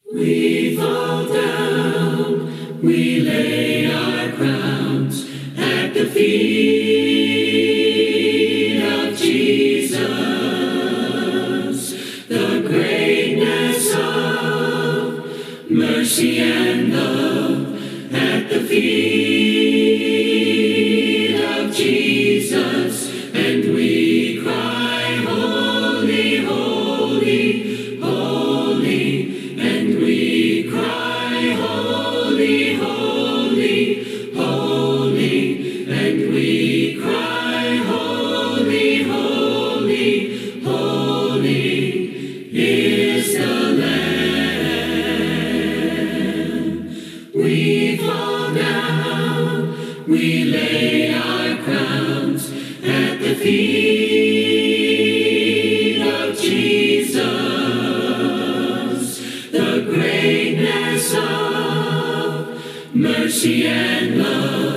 We fall down, we lay our crowns at the feet of Jesus. The greatness of mercy and love at the feet of Jesus. And we cry, holy, holy, holy. And we cry, holy, holy, holy. And we cry, holy, holy, holy is the Lamb. We fall down, we lay our crowns at the feet of Jesus. The greatness of mercy and love